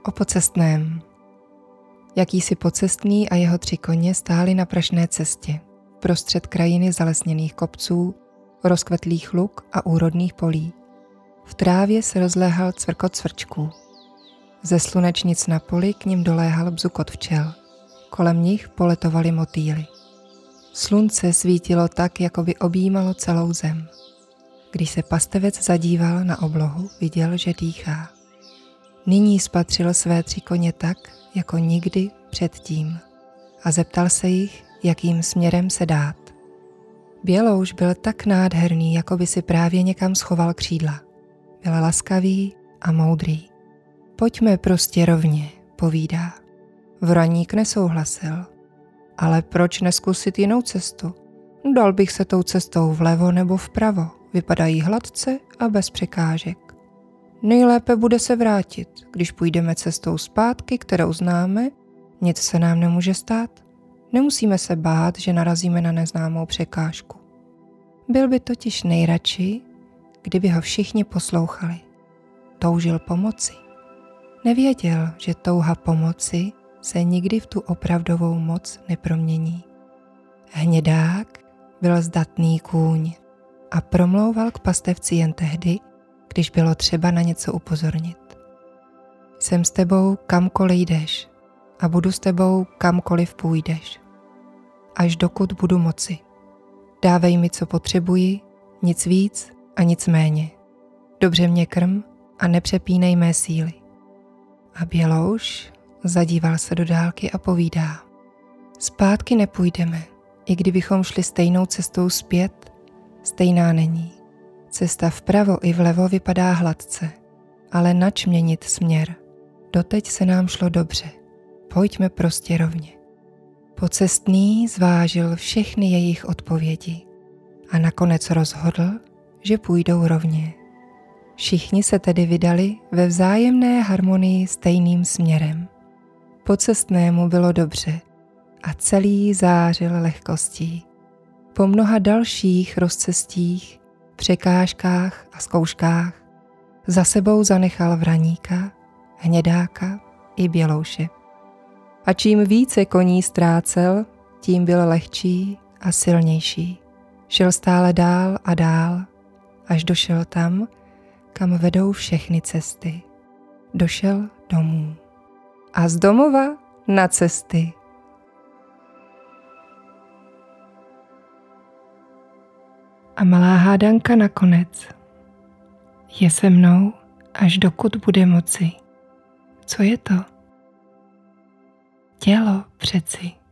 O pocestném. Jakýsi pocestný a jeho 3 koně stáli na prašné cestě, prostřed krajiny zalesněných kopců, rozkvetlých luk a úrodných polí. V trávě se rozléhal cvrkot cvrčků. Ze slunečnic na poli k nim doléhal bzukot včel. Kolem nich poletovali motýly. Slunce svítilo tak, jako by objímalo celou zem. Když se pastevec zadíval na oblohu, viděl, že dýchá. Nyní spatřil své 3 koně tak, jako nikdy předtím, a zeptal se jich, jakým směrem se dát. Bělouš byl tak nádherný, jako by si právě někam schoval křídla. Byl laskavý a moudrý. Pojďme prostě rovně, povídá. Vraník nesouhlasil. Ale proč neskusit jinou cestu? Dal bych se tou cestou vlevo nebo vpravo. Vypadají hladce a bez překážek. Nejlépe bude se vrátit. Když půjdeme cestou zpátky, kterou známe, nic se nám nemůže stát. Nemusíme se bát, že narazíme na neznámou překážku. Byl by totiž nejradši, kdyby ho všichni poslouchali. Toužil pomoci. Nevěděl, že touha pomoci se nikdy v tu opravdovou moc nepromění. Hnědák byl zdatný kůň a promlouval k pastevci jen tehdy, když bylo třeba na něco upozornit. Jsem s tebou kamkoliv jdeš a budu s tebou kamkoliv půjdeš. Až dokud budu moci. Dávej mi, co potřebuji, nic víc a nic méně. Dobře mě krm a nepřepínej mé síly. A Bělouš zadíval se do dálky a povídá. Zpátky nepůjdeme, i kdybychom šli stejnou cestou zpět, stejná není. Cesta vpravo i vlevo vypadá hladce, ale nač měnit směr? Doteď se nám šlo dobře, pojďme prostě rovně. Pocestný zvážil všechny jejich odpovědi a nakonec rozhodl, že půjdou rovně. Všichni se tedy vydali ve vzájemné harmonii stejným směrem. Pocestnému bylo dobře a celý zářil lehkostí. Po mnoha dalších rozcestích, překážkách a zkouškách za sebou zanechal Vraníka, Hnědáka i Bělouše. A čím více koní ztrácel, tím byl lehčí a silnější. Šel stále dál a dál, až došel tam, kam vedou všechny cesty. Došel domů. A z domova na cesty. A malá hádanka nakonec. Je se mnou, až dokud bude moci. Co je to? Tělo přeci.